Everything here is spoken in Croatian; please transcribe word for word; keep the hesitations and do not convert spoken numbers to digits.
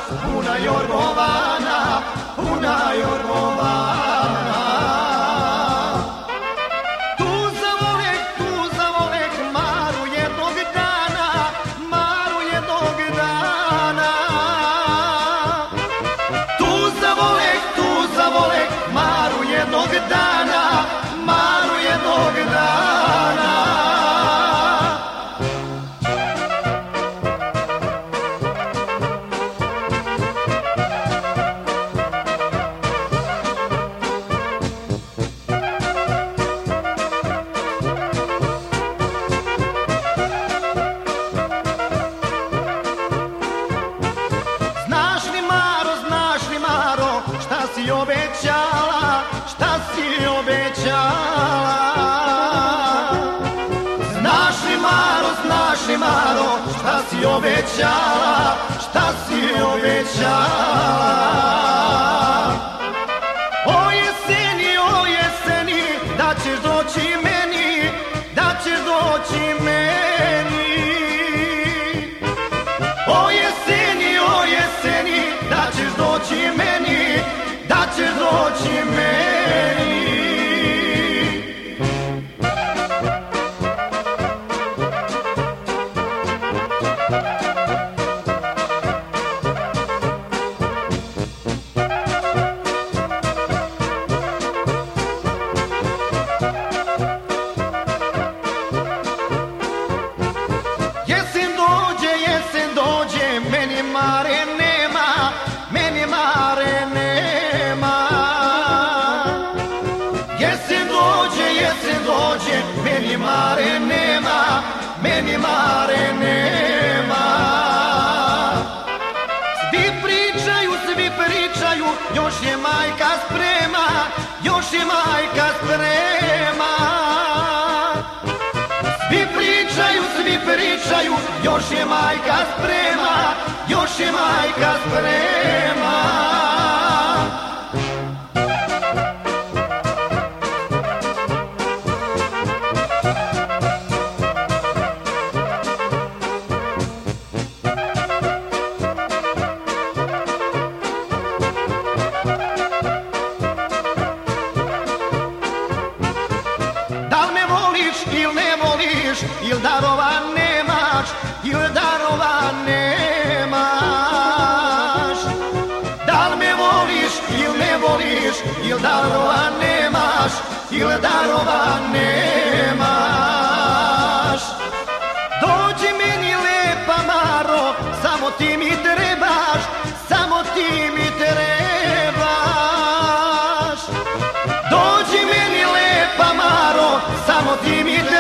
puna jorgovana, puna jorgovana. Tu zavolek, tu zavolek Maru jednog dana, Maru jednog dana. Tu zavolek, tu zavolek Maru jednog dana, Maru jednog dana. Šta si obećala, šta si obećala? Znaš li Maro, znaš li Maro, šta si obećala, šta si obećala? O jeseni, o jeseni, da ćeš doći meni, da ćeš doći meni. O jeseni, o jeseni, da ćeš doći meni, da ćeš doći meni. Jesen dođe, jesen dođe, meni Mare nema, meni Mare nema. Jesen dođe, jesen dođe, meni Mare nema, meni Mare nema. Svi pričaju, svi pričaju, još je majka sprema, još je majka sprema. Svi pričaju, svi pričaju, još je majka sprema, još je majka sprema. Il ne voliš, il darova nemaš, il darova nemaš. Da li me voliš, il ne voliš, il darova nemaš, il darova nemaš. Dođi meni lepa Maro, samo ti mi trebaš, samo ti mi trebaš. Dođi meni lepa Maro, samo ti mi trebaš,